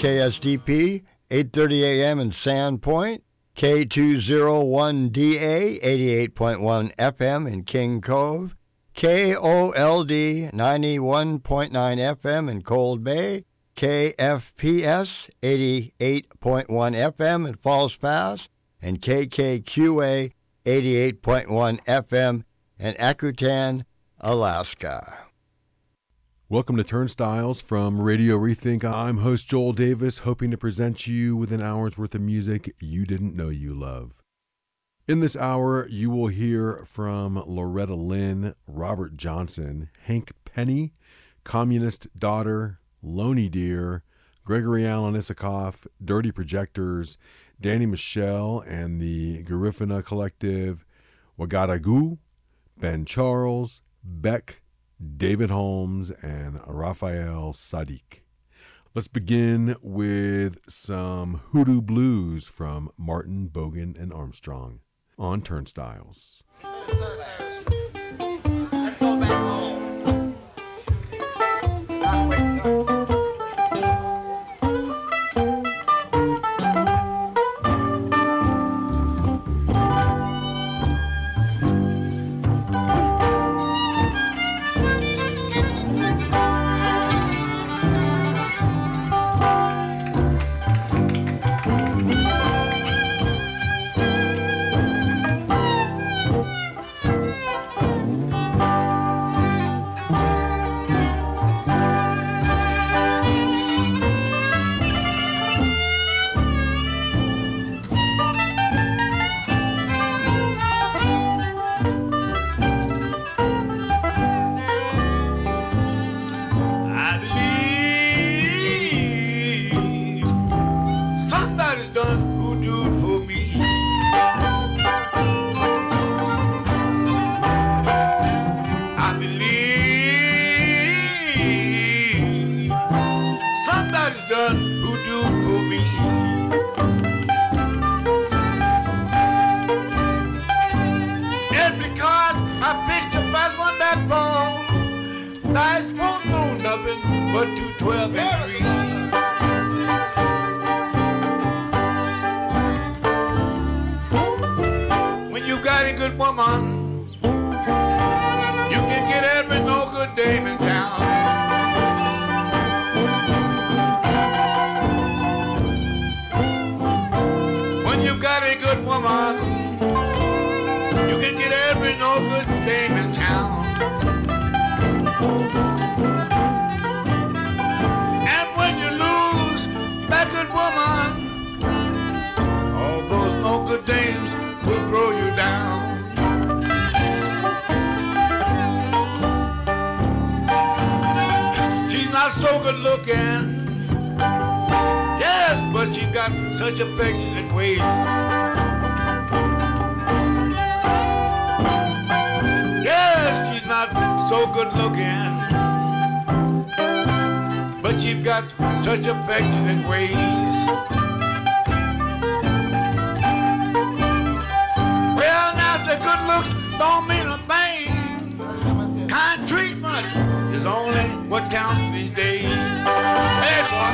KSDP, 8:30 a.m. in Sandpoint, K201DA, 88.1 FM in King Cove, KOLD, 91.9 FM in Cold Bay, KFPS, 88.1 FM in Falls Pass, and KKQA, 88.1 FM in Akutan, Alaska. Welcome to Turnstiles from Radio Rethink. I'm host Joel Davis, hoping to present you with an hour's worth of music you didn't know you love. In this hour, you will hear from Loretta Lynn, Robert Johnson, Hank Penny, Communist Daughter, Loney Deer, Gregory Alan Issakoff, Dirty Projectors, Danny Michelle and the Garifuna Collective, Wagadagu, Ben Charles, Beck, David Holmes, and Raphael Sadiq. Let's begin with some Hoodoo Blues from Martin, Bogan, and Armstrong on Turnstiles. Let's go back home. Such affectionate ways. Yes, she's not so good looking, but she's got such affectionate ways. Well, now the good looks don't mean a thing. Kind treatment is only what counts these days. Hey, boy.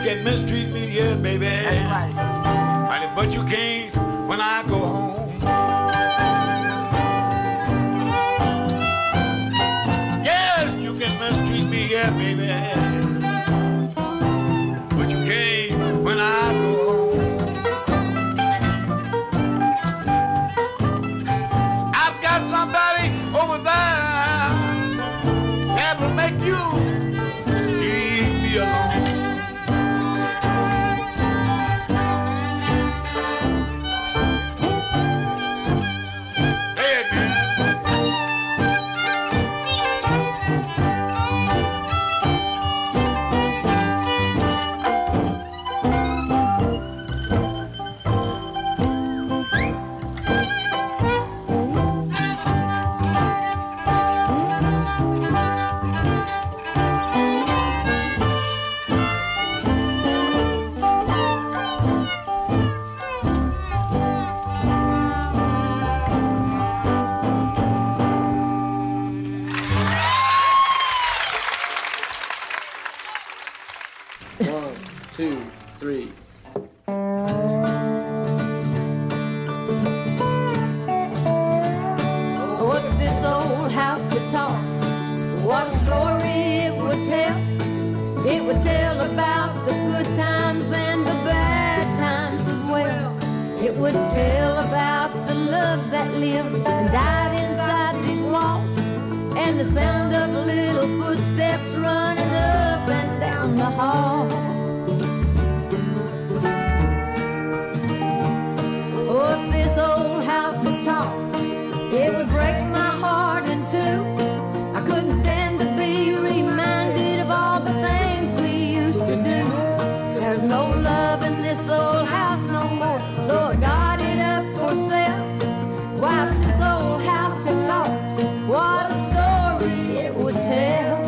can mistreat me, yeah, baby. That's right. Honey, but you can't when I go home. Yes, you can mistreat me, yeah, baby. But you can't when I go home. I've got somebody over there that will make you leave me alone. Hey, man. One, two, three. What this old house could talk, what a story it would tell. It would tell about the good times and the bad times as well. It would tell about the love that lived and died inside these walls, and the sound of little footsteps running up and down the hall. Oh, if this old house could talk, it would break my heart in two. I couldn't stand to be reminded of all the things we used to do. There's no love in this old house no more, so I got it up for sale. Why, if this old house could talk, what a story it would tell.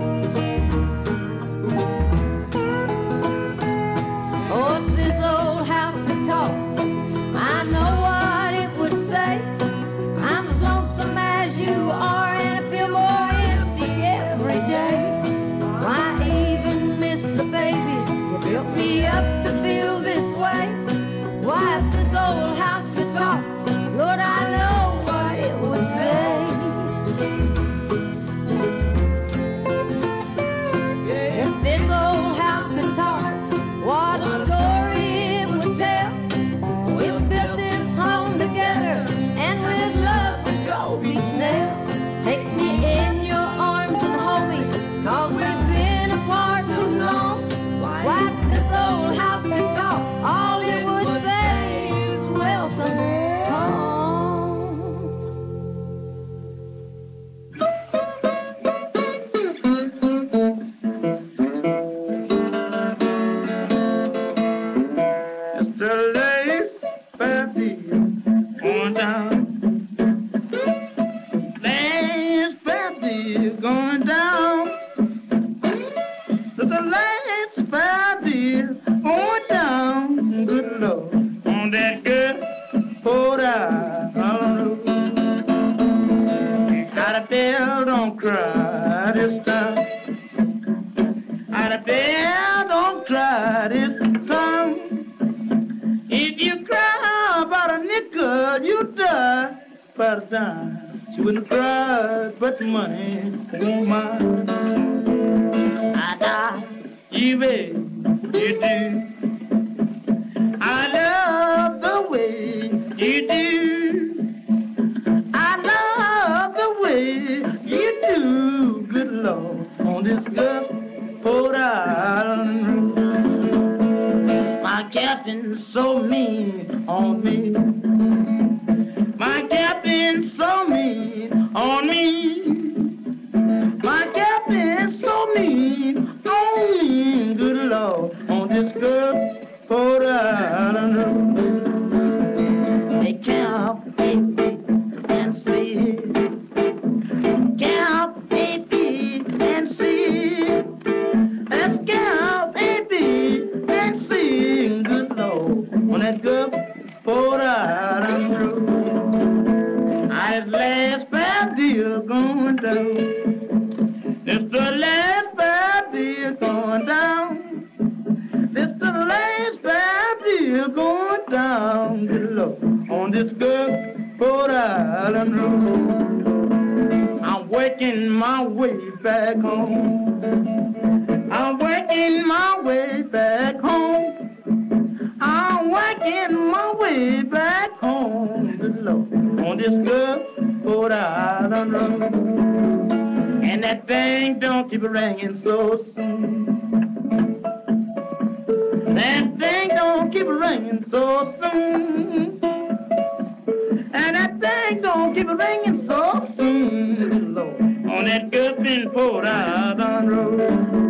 Oh, if this old house could talk, I know what it would say. I'm as lonesome as you are, and I feel more empty every day. Why even miss the babies you built me up to feel this way? Why, if this old house could talk, Lord, I know what it would say. If this old house could talk, what a story it would tell. We built this home together, and with love we drove each nail. Take me in your arms and hold me, 'cause we've been apart too long. Why, if this old house could talk, all it would say is welcome home. It's the late baby going down. Last baby going down. It's the last baby going down. Good Lord, on that good hold out. Out of there, don't cry this time. Out of there, don't cry this time. If you cry about a nickel, you die by the dime. She wouldn't cry, but money won't mind. I die, you baby, you do. I love the way you do. I love the way you do. Good Lord, on this good Port Island. My captain's so mean on me. My captain's so mean on me. My captain's so mean on me. Good Lord, on this good Port Island road. They count baby and see. Count baby and see. Let's count baby and see. Good Lord, on that good Port Island road. I've last bad deal going down. It's the last bad deal going down. down below on this Gulfport Island road. I'm working my way back home. I'm working my way back home. I'm working my way back home below on this Gulfport Island road. And that thing don't keep ringing so soon. That thing don't keep ringing so soon. And that thing don't keep ringing so soon, Lord, on that Gulfport Island road.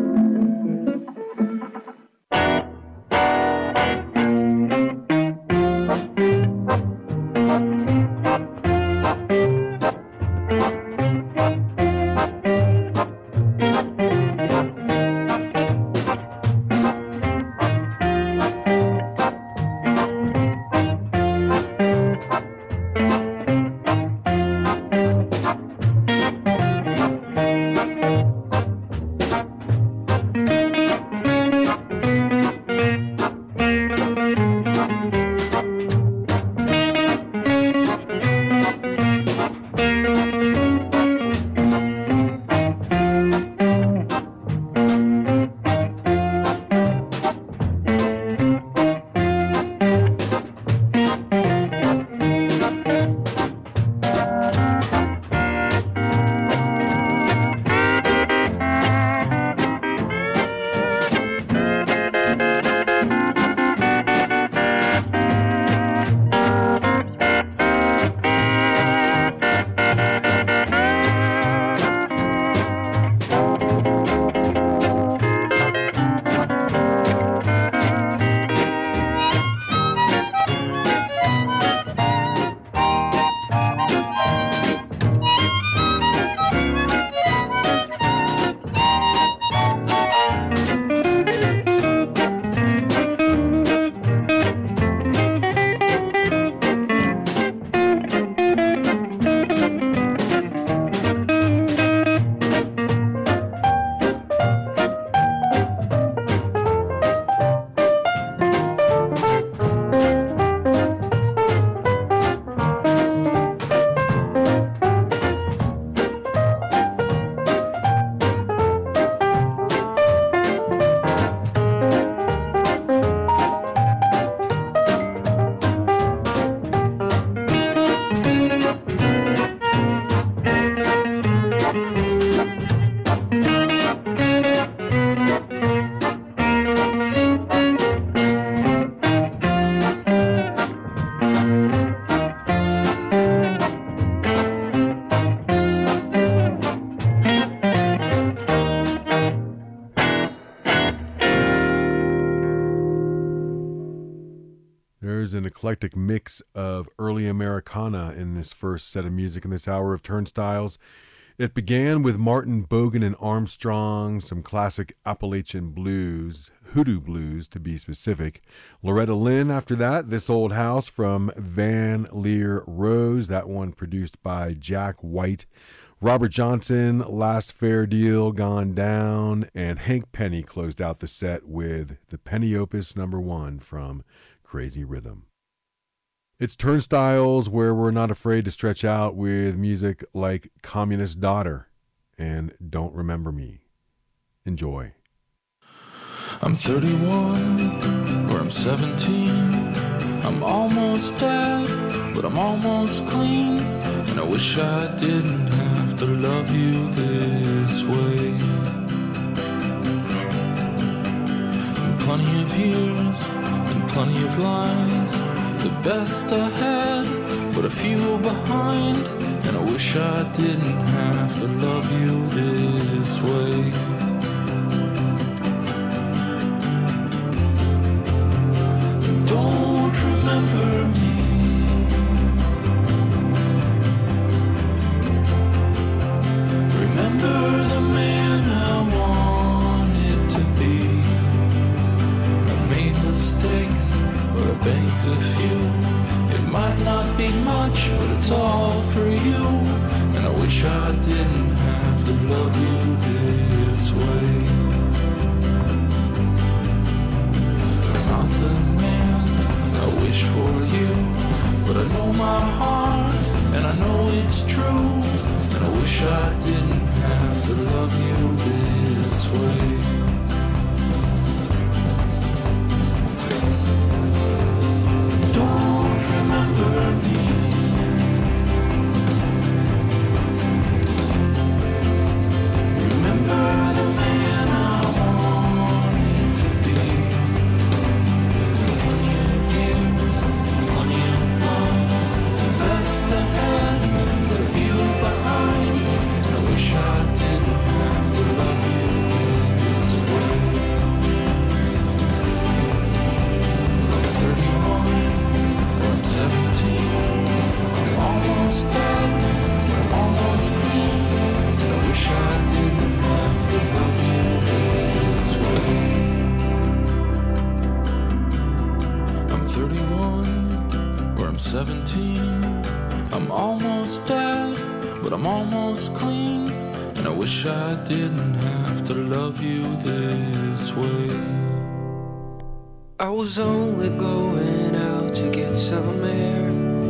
There's an eclectic mix of early Americana in this first set of music in this hour of Turnstiles. It began with Martin Bogan and Armstrong, some classic Appalachian blues, hoodoo blues to be specific. Loretta Lynn after that, This Old House from Van Lear Rose, that one produced by Jack White. Robert Johnson, Last Fair Deal, Gone Down, and Hank Penny closed out the set with the Penny Opus No. 1 from Crazy Rhythm. It's Turnstiles, where we're not afraid to stretch out with music like Communist Daughter and Don't Remember Me. Enjoy. I'm 31, or I'm 17. I'm almost dead, but I'm almost clean. And I wish I didn't have to love you this way. And plenty of years, and plenty of lies. The best ahead, but a few behind. And I wish I didn't have to love you this way. Don't remember me. Remember the man I wanted to be. I made mistakes, but I begged a few. It might not be much, but it's all for you. And I wish I didn't have to love you this way. Not the man I wish And I wish I didn't have to love you this way. Don't remember me. Remember the man I wanted to be. Plenty of years, plenty of love, the best ahead, but a few behind. I wish I didn't have to love you this way. I'm 31, I'm 17, I'm almost dead, I'm almost clean. I wish I didn't have to love you this way. I'm 31, or I'm 17. I'm almost dead, but I'm almost clean. And I wish I didn't have to love you this way. I was only going out to get some air.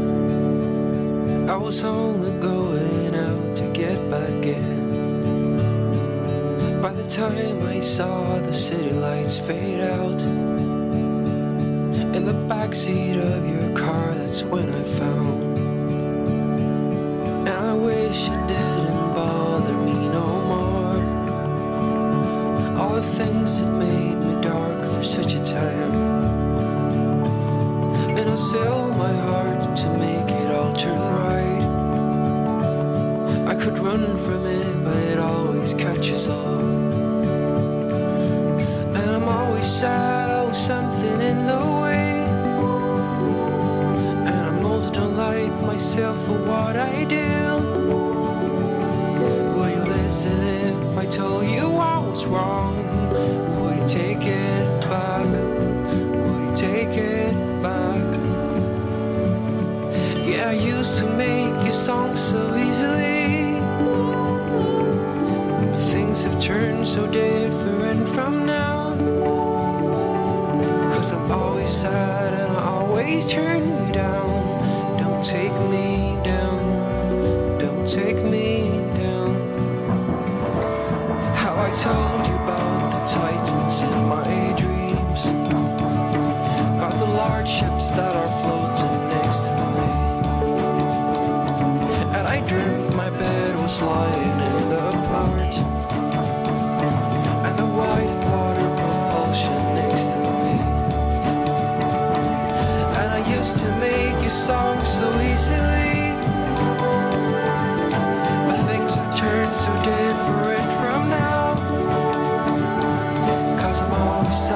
I was only going out to get back in. By the time I saw the city lights fade out in the backseat of your car, that's when I found. And I wish it didn't bother me no more. All the things that made me dark for such a time. And I'll sell my heart to make it all turn right. I could run from it, but it always catches up. And I'm always sad, always something in the way. And I most don't like myself for what I do. Will you listen if I told you I was wrong? Will you take it back? Will you take it back? Yeah, I used to make your songs so easily. But things have turned so different from now. 'Cause I'm always sad and I always turn you down. Don't take me down. Don't take me down. How I told you about the titans in my dreams, about the large ships that are floating next to me. And I dreamt my bed was lying in the port, and the white water propulsion next to me. And I used to make you songs so easily, but things have turned so different from now. 'Cause I'm always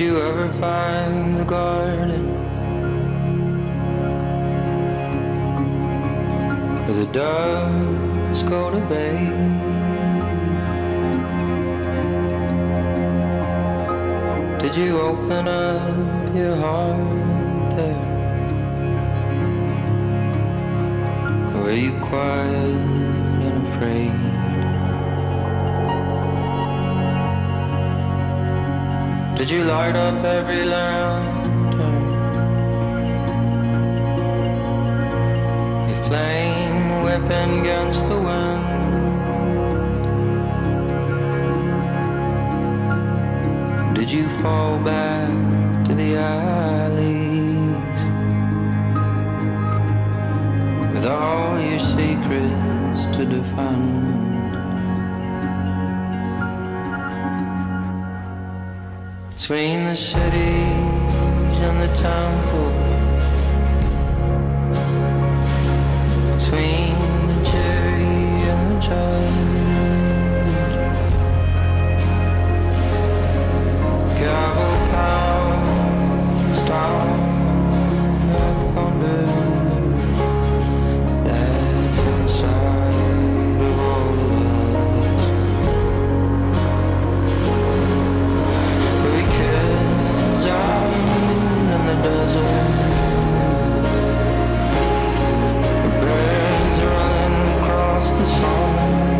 you ever find the garden where the doves go to bathe? Did you open up your heart there? Or were you quiet and afraid? Did you light up every lantern? Your flame whipping against the wind? Did you fall back to the alleys with all your secrets to defend? Between the cities and the temple, between the jury and the judge, gavel pounds down like thunder. That's inside of all of us. Weekends out in the desert, the birds running across the sun.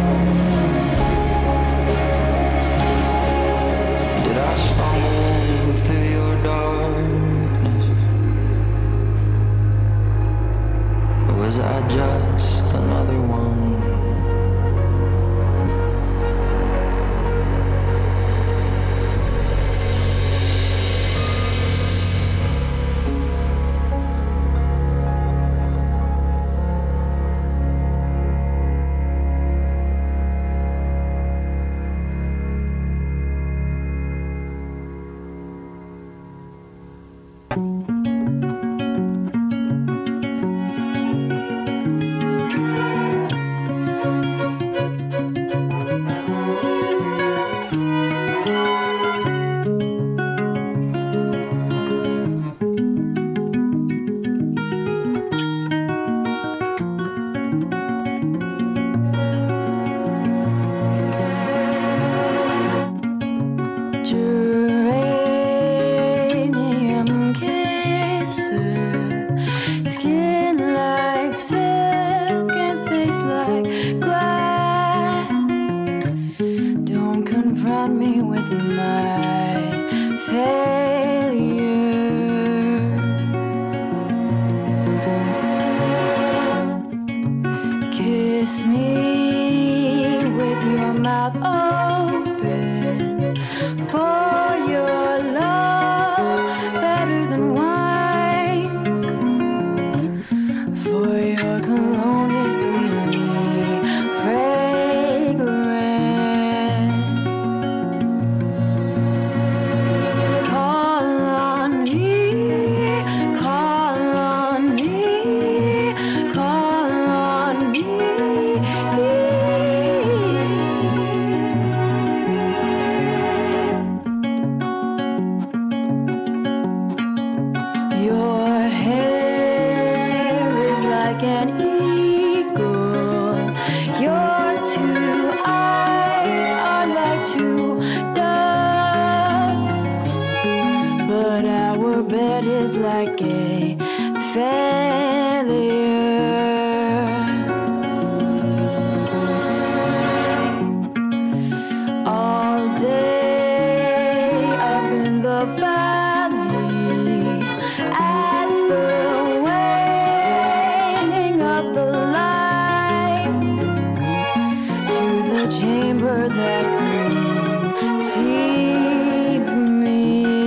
Did I stumble through your darkness, or was I just another one? Geranium kisser, skin like silk and face like glass. Don't confront me with my failure. Kiss me with your mouth open for your love, better than wine. For your cologne is sweetly fragrant. Call on me, call on me, call on me. Your hair is like an eagle. Your two eyes are like two doves. But our bed is like a failure. All day up in the valley, at the waning of the light, to the chamber that conceived me.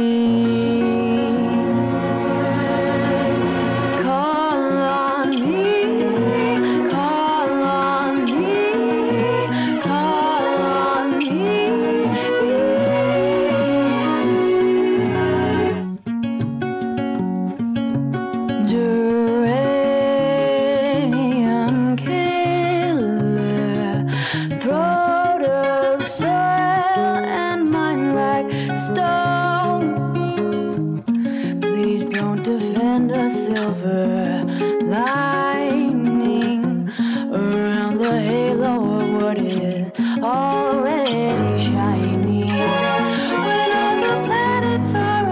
Call on me, call on me, call on me. Geranium killer, throat of soil and mind like stone. and a silver lining around the halo of what is already shining. When all the planets are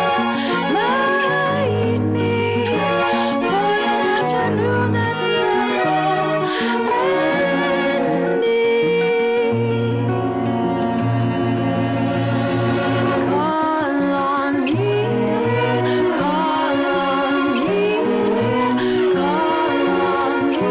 aligning for an afternoon that's never ending. Call on me, call on me, call on me.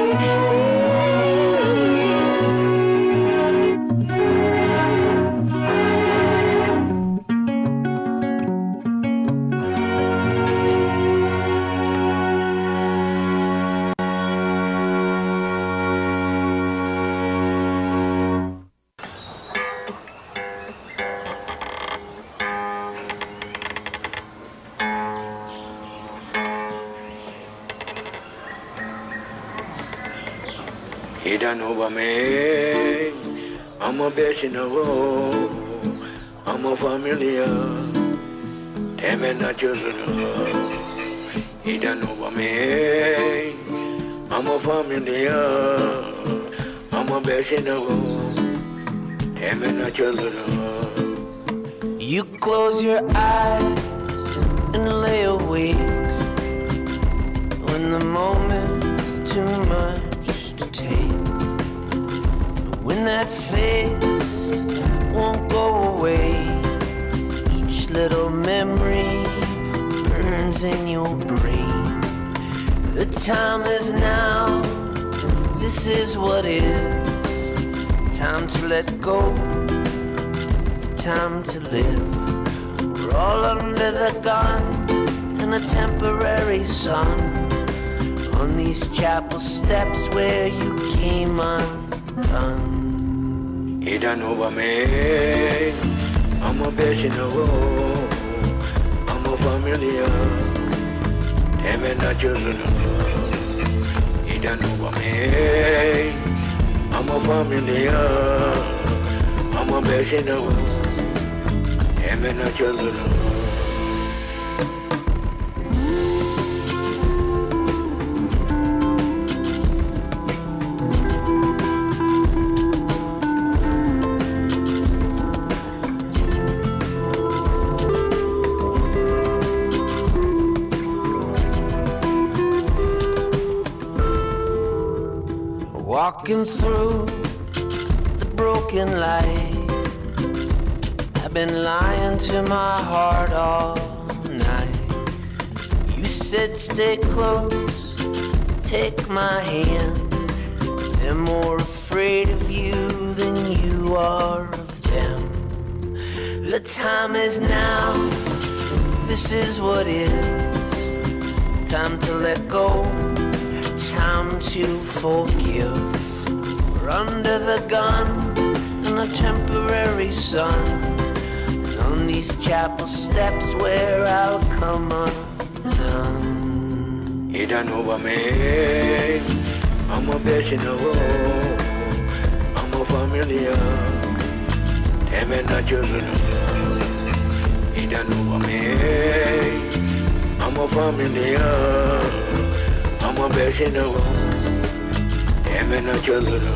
He done over me. I'm a best in the world. I'm a familiar. Damn it, not your little. He done over me. I'm a familiar. I'm a best in the world. Damn it, not your little. You close your eyes and lay awake when the moment's too much to take. But when that face won't go away, each little memory burns in your brain. The time is now, this is what is. Time to let go, time to live. We're all under the gun in a temporary sun, on these chapel steps where you came undone. He done over me. I'm a best in the world. I'm a familiar. Damn it, not your little. He done over me. I'm a familiar. I'm a best in the world. Damn it, not your little. Walking through the broken light, I've been lying to my heart all night. You said stay close, take my hand. They're more afraid of you than you are of them. The time is now, this is what is. Time to let go, time to forgive. We're under the gun in a temporary sun, and on these chapel steps where I'll come undone. He done over me. I'm a best in the world. I'm a familiar. Damn it, not your little. He done over me. I'm a familiar. I'm a best in the world. Damn it, not your little.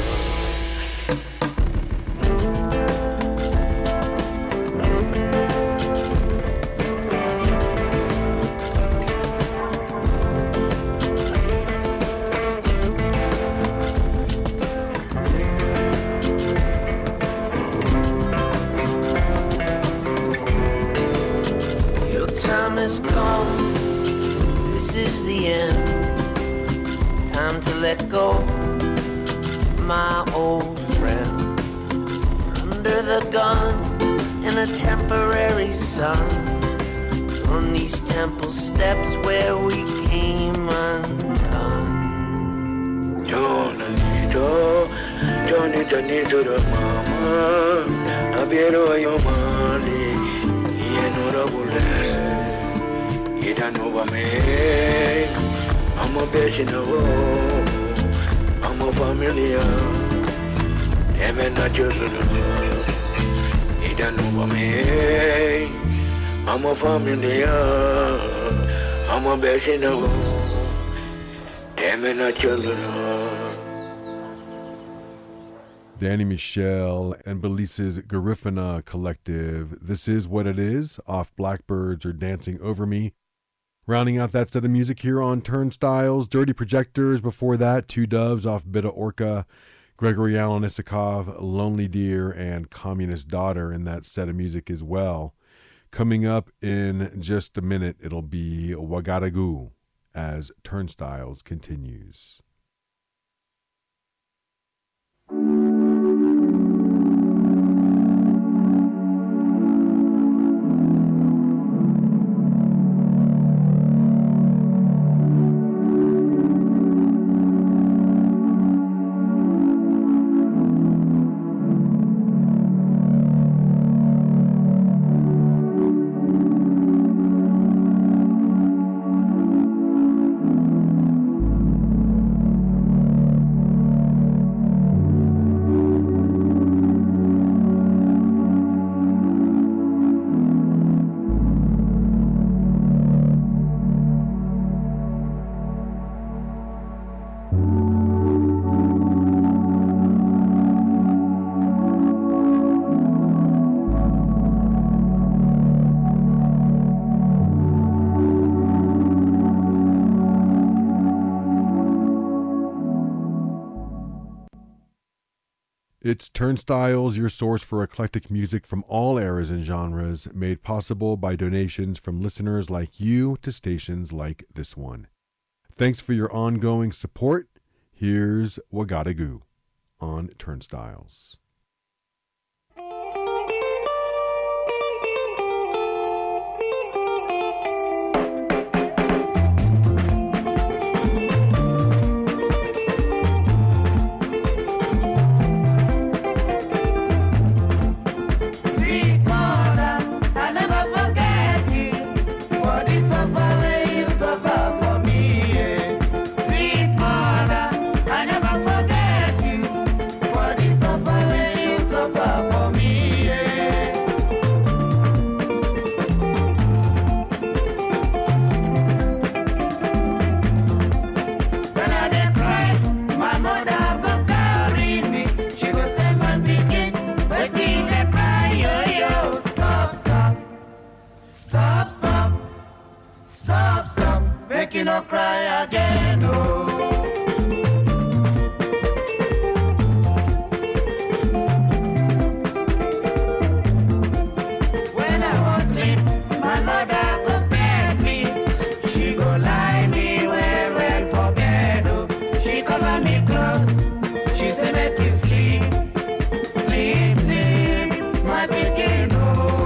Your time has come, this is the end. Time to let go, my old friend. Under the gun in a temporary sun, on these temple steps where we came undone. Johnny, mama, Abiro yo mali, Yenura Bule. He done over me. I'm a best in the world. I'm a familiar. Damn it, not your little. He done over me. I'm a familiar. I'm a blessing of damn it, not children. Danny Michel and Belize's Garifuna Collective. This Is What It Is, off Blackbirds Are Dancing Over Me. Rounding out that set of music here on Turnstiles, Dirty Projectors. Before that, Two Doves off Bita Orca, Gregory Alan Isakov, Lonely Deer, and Communist Daughter in that set of music as well. Coming up in just a minute, it'll be Wagadagu as Turnstiles continues. It's Turnstiles, your source for eclectic music from all eras and genres, made possible by donations from listeners like you to stations like this one. Thanks for your ongoing support. Here's Wagadagu on Turnstiles. No cry again, oh. When I was asleep, my mother go bed me. She go lie me well for bed, oh. She cover me close. She say make you sleep, sleep, sleep, my pikin, oh.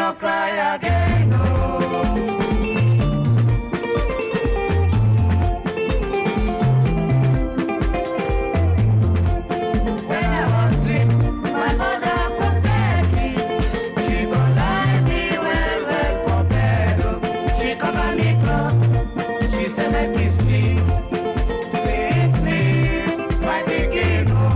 no cry again, oh. When I was asleep, my mother could beg me. She gon' lie me well for bed, oh. She cover me close, she said make me sleep. Sleep, sleep, my pikin, oh.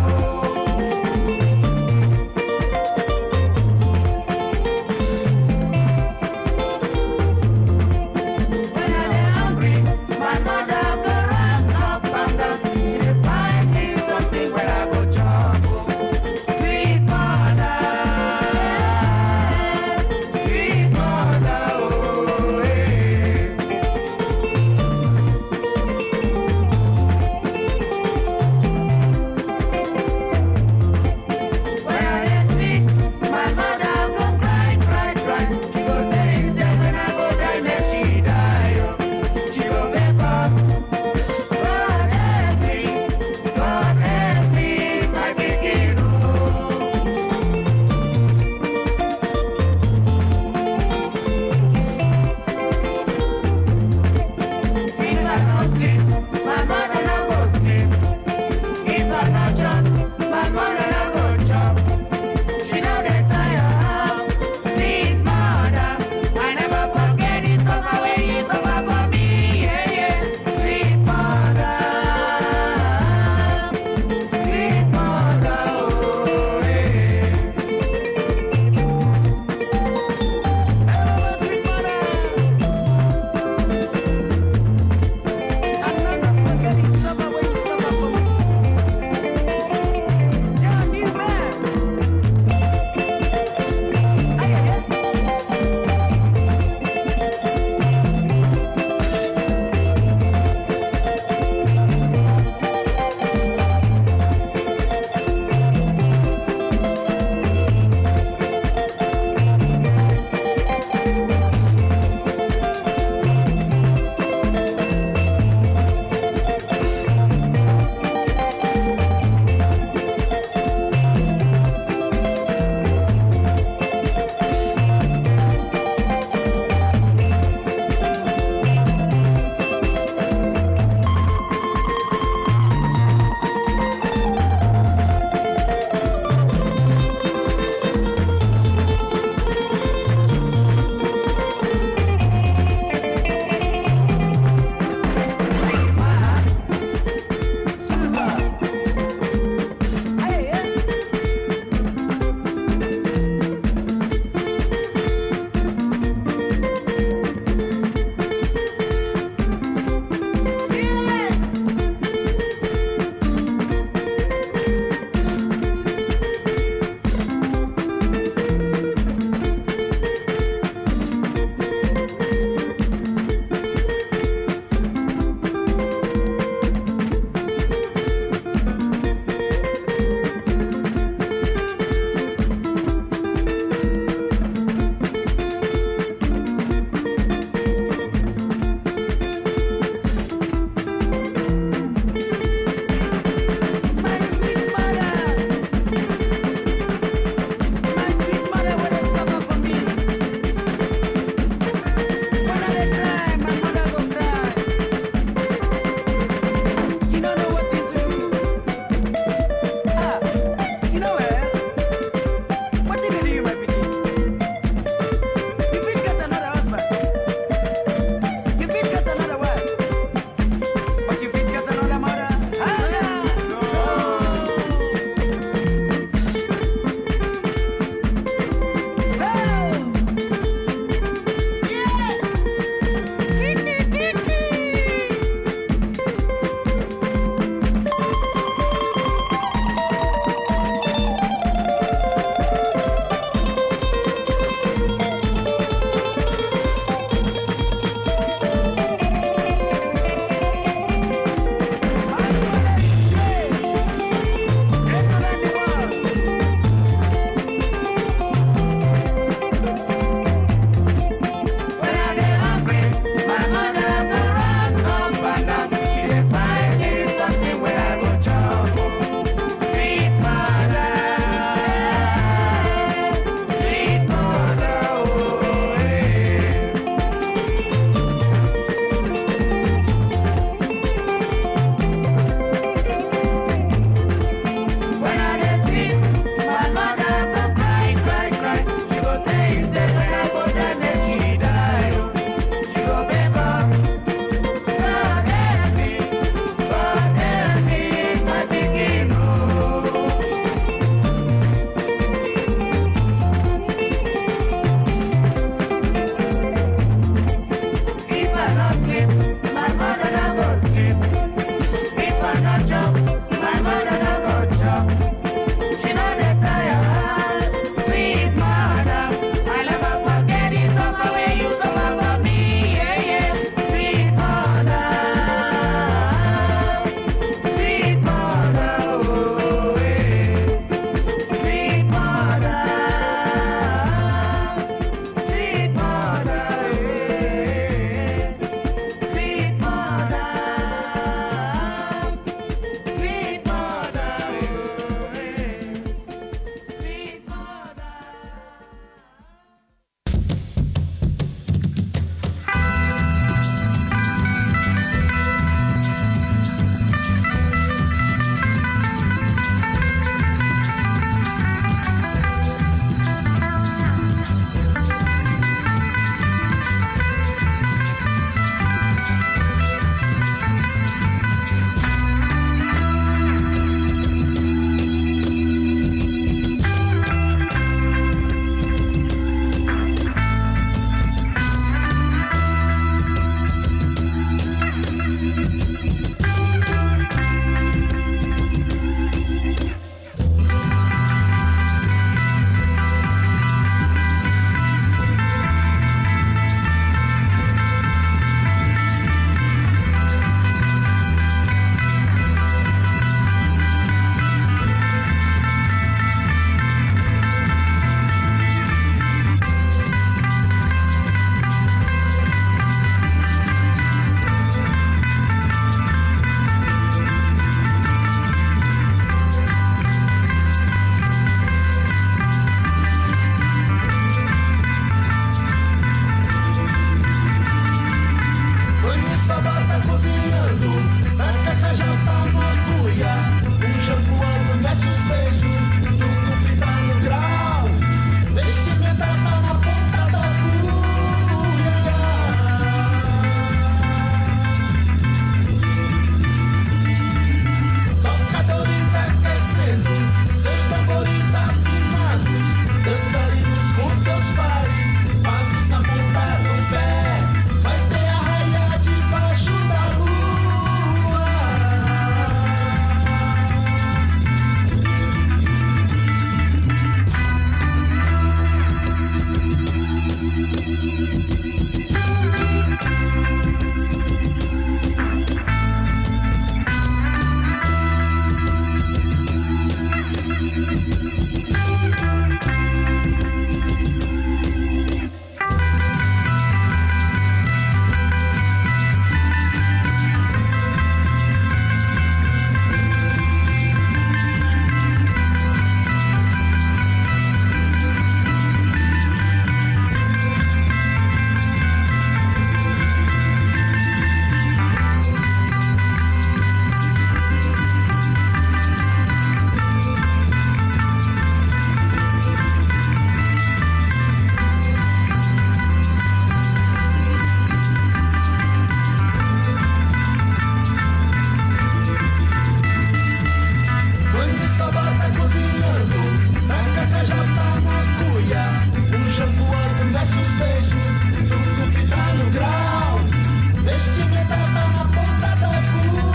vai jantar na cuia. Shampoo mexe os beiços, tudo que tá no grau. Vestimenta tá na ponta da agulha.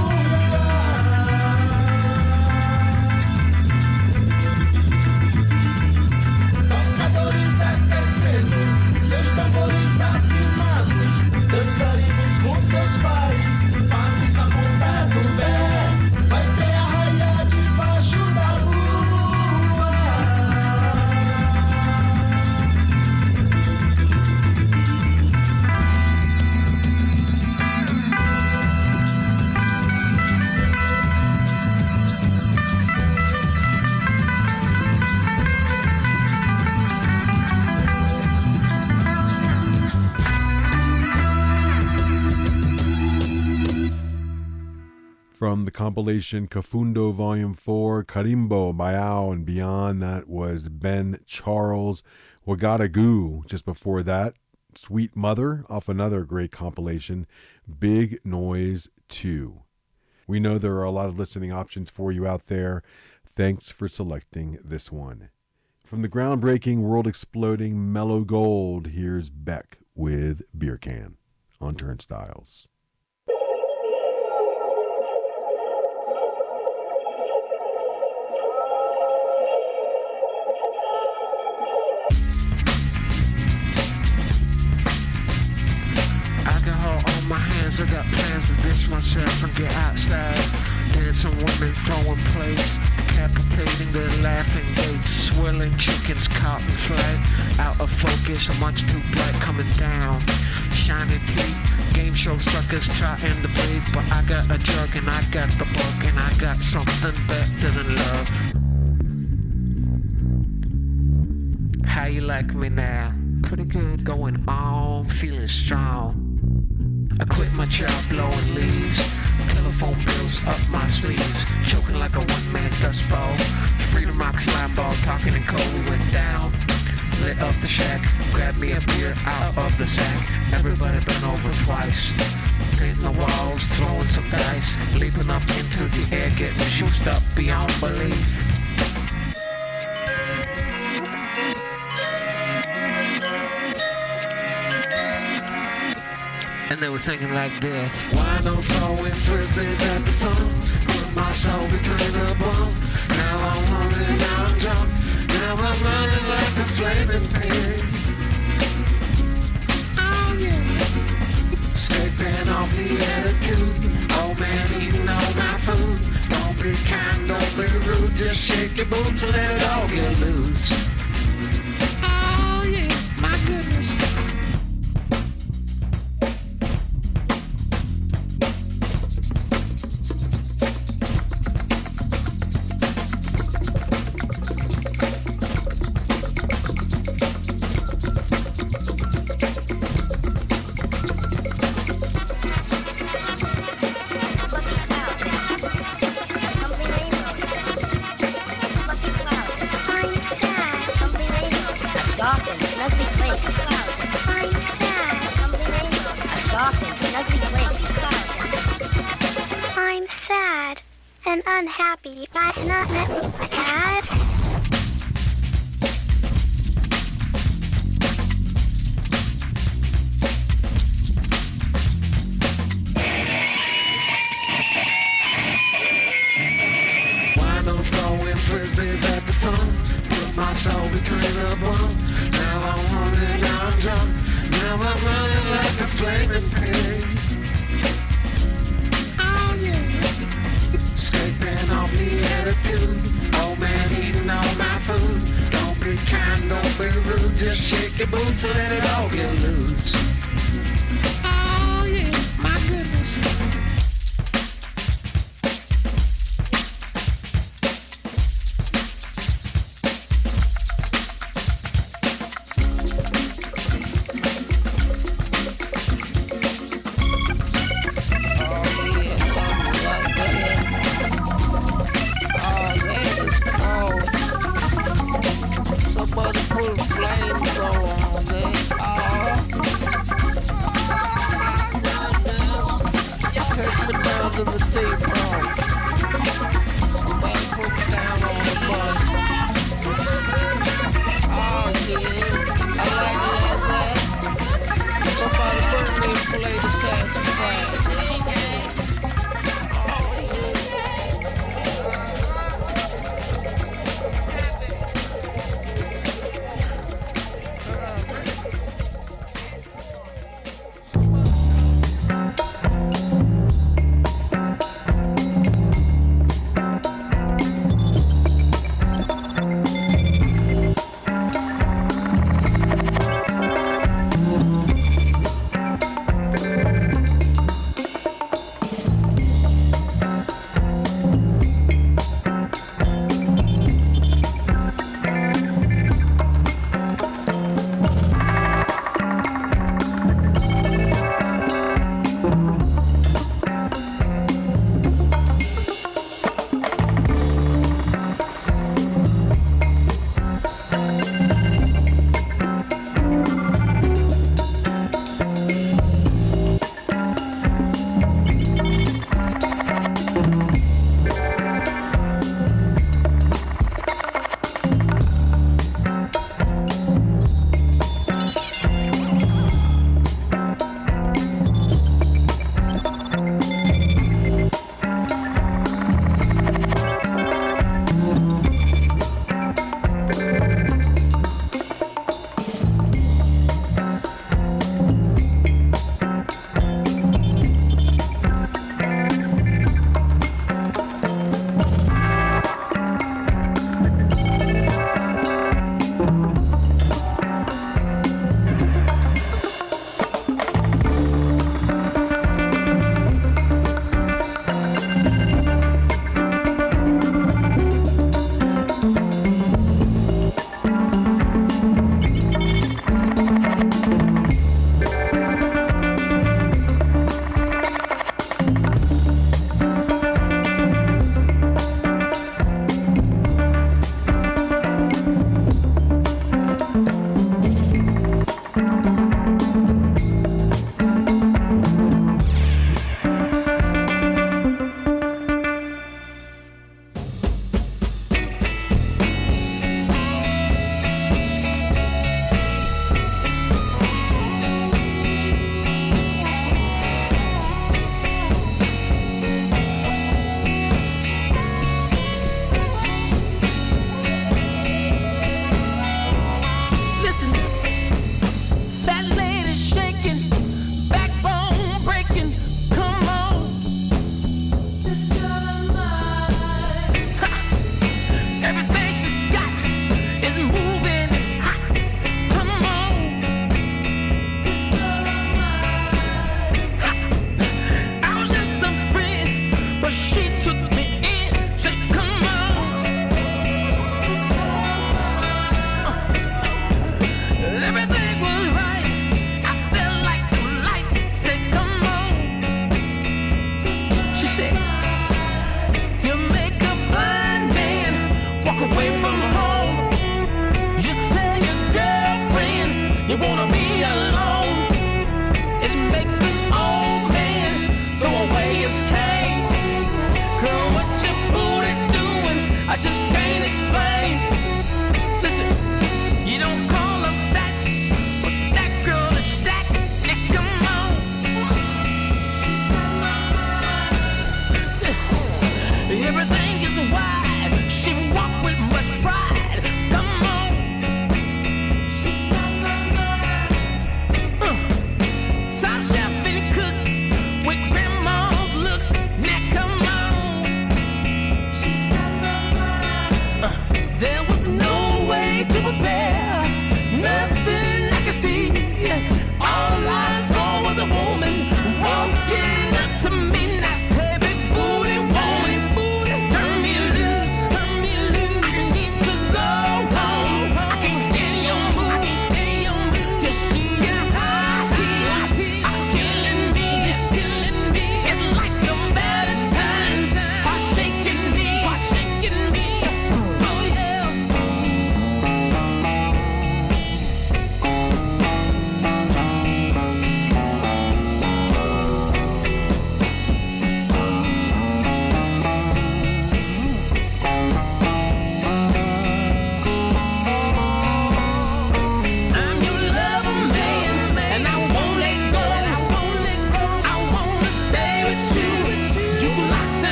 Tocadores aquecendo, seus tambores afinados. Dançarinos com seus pares, passes na ponta do pé. Vai ter arraia debaixo da lua. From the compilation Kafundo Volume 4, Karimbo, Bayao, and beyond, that was Ben Charles, Wagadagu. Just before that, Sweet Mother, off another great compilation, Big Noise 2. We know there are a lot of listening options for you out there. Thanks for selecting this one. From the groundbreaking, world-exploding Mellow Gold, here's Beck with Beer Can on Turnstiles. My hands, I got plans to ditch myself and get outside. Dancing women throwing plates, decapitating their laughing gates. Swirling chickens caught in flight, out of focus, much too bright coming down. Shiny teeth, game show suckers trying to breathe. But I got a jug and I got the bug and I got something better than love. How you like me now? Pretty good, going on, feeling strong. I quit my job blowing leaves, telephone bills up my sleeves, choking like a one-man dust bowl. Freedom rocks, line ball, talking and cold, we went down. Lit up the shack, grabbed me a beer out of the sack. Everybody been over twice, painting the walls, throwing some dice, leaping up into the air, getting juiced up beyond belief. And they were thinking like this: why no throwing frisbees at the sun? Put my soul between the bone. Now I'm hungry, now I'm drunk. Now I'm running like a flaming pig. Oh yeah. Scraping off the attitude. Old man eating all my food. Don't be kind, don't be rude. Just shake your boots and let it all get loose. Oh yeah, my goodness. I'm sad and unhappy. I have not met my guys. Why no throwing frisbees at the sun? Put my soul between the bone. Now I'm hungry, now I'm drunk. Now I'm running like a flaming pig. Oh yeah. Scraping off the attitude. Old man eating all my food. Don't be kind, don't be rude. Just shake your boots and let it all get loose. Oh yeah, my goodness.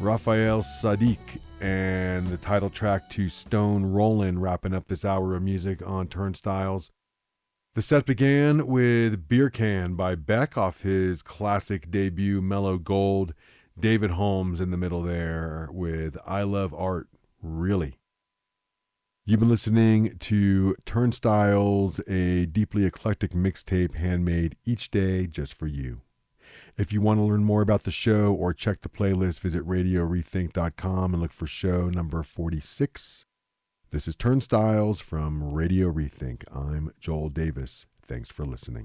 Raphael Sadiq and the title track to Stone Rollin', wrapping up this hour of music on Turnstiles. The set began with Beer Can by Beck off his classic debut Mellow Gold. David Holmes in the middle there with I Love Art, Really. You've been listening to Turnstiles, a deeply eclectic mixtape handmade each day just for you. If you want to learn more about the show or check the playlist, visit RadioRethink.com and look for show number 46. This is Turnstiles from Radio Rethink. I'm Joel Davis. Thanks for listening.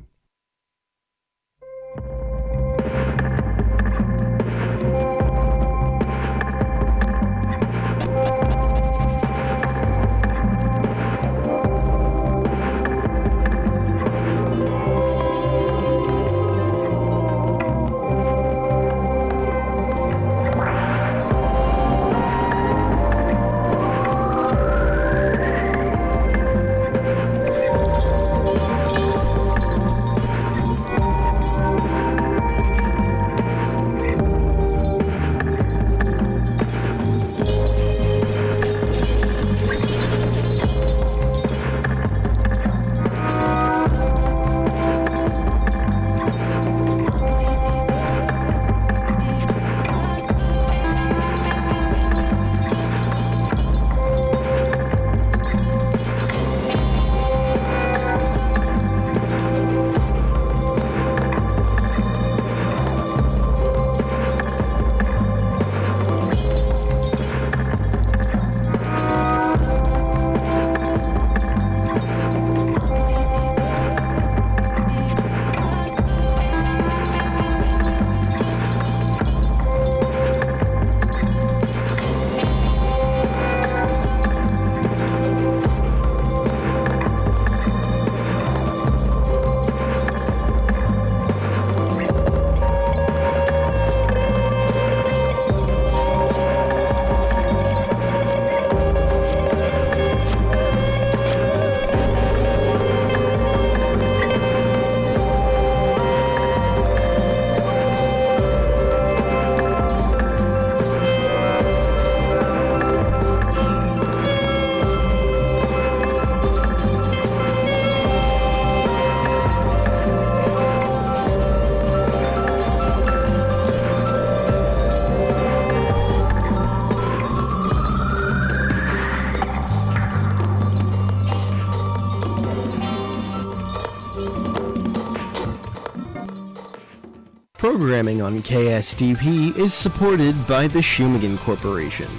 Programming on KSDP is supported by the Shumagan Corporation.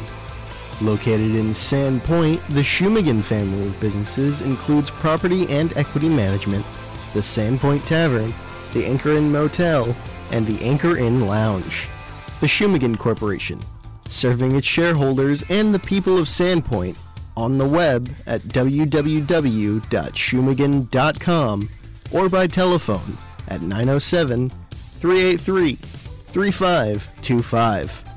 Located in Sandpoint, the Shumagan family of businesses includes property and equity management, the Sandpoint Tavern, the Anchor Inn Motel, and the Anchor Inn Lounge. The Shumagan Corporation, serving its shareholders and the people of Sandpoint on the web at www.shumagan.com or by telephone at 907-383-3525.